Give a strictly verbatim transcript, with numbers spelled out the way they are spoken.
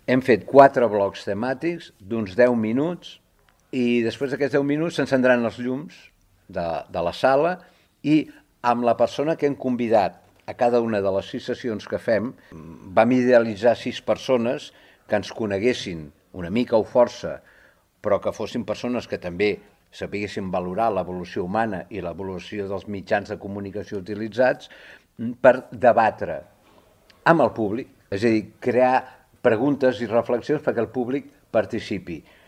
Hem fet quatre blocs temàtics d'uns deu minuts i després d'aquests deu minuts s'encendran els llums de, de la sala i amb la persona que hem convidat a cada una de les sis sessions que fem vam idealitzar sis persones que ens coneguessin una mica o força, però que fossin persones que també sapiguessin valorar l'evolució humana i l'evolució dels mitjans de comunicació utilitzats per debatre amb el públic, és a dir, crear preguntes i reflexions perquè el públic participi.